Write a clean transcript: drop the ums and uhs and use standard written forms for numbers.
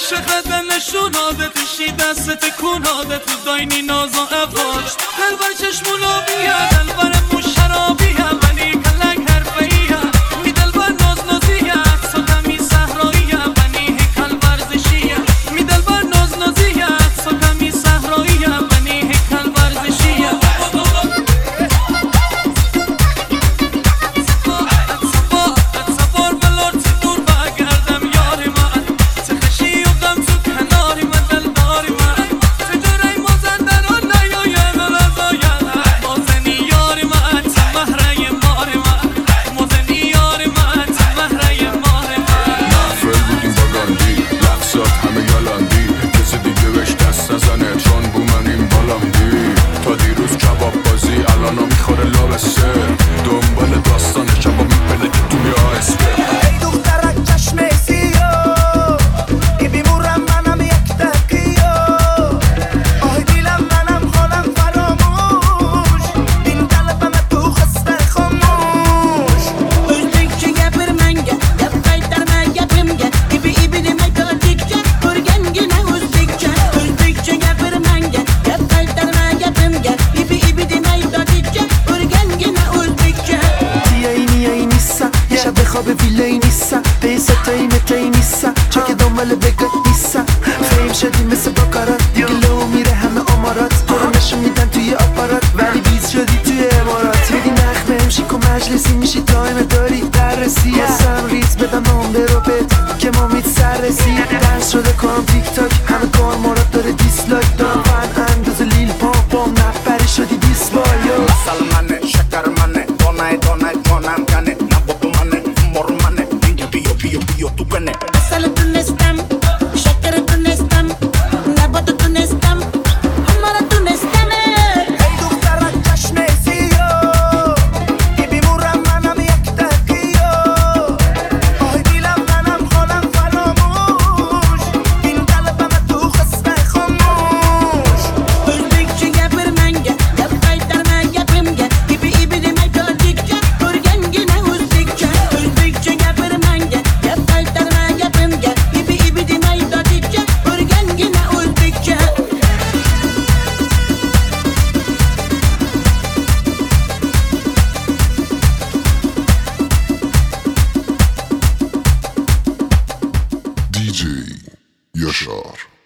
چقدر نشوناده توشی دست تکوناده تو داینی ناز و افاش دلبر چشمونا بیا دلبر مشرابیه ولی کلک حرفیه می دلبر ناز نازیه سکمی صحراییه ولی هیکل ورزشیه می دلبر ناز نازیه سکمی صحراییه ولی هیکل ورزشیه خواب ویلای نیستم به ستایی متایی نیستم چون که دنبال بگات نیستم فیم شدی مثل باکارات دیگه لو میره همه آمارات تو رو نشون میدن توی آپارات ولی بیز شدی توی امارات میدی نخ ممشی که مجلسی میشی تایم داری دررسی اصلا ریز بدم نمبه رو بد که ما مید سررسی دنس شده کنم تیک تاک همه کار مارات داره دیسلایک دارم فن انداز لیل پام نفری شدی دیسبایو سلمانه شکر منه دانه دانه جانم کنه بیو تو کنه اصل تونستم شکر تونستم نبات تونستم همه تونستم ای دخترک چشم سیاه ای بیمورم منم یک تکیو آی دیلم منم خالم فراموش این قلبم تو خسته خاموش Özbekçe gapir manga gap qaytarma gapimga ibi demay tojikcha ko'rgangina o'zbekcha Özbekçe gapir manga DJ Yaşar.